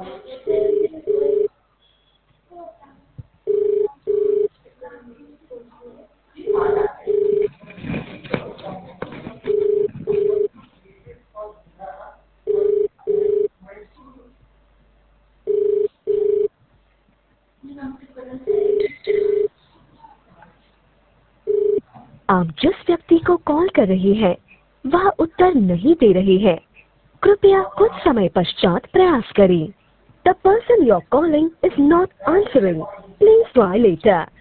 आप जिस व्यक्ति को कॉल कर रहे हैं वह उत्तर नहीं दे रहे हैं। कृपया कुछ समय पश्चात प्रयास करें। The person you're calling is not answering. Please try later.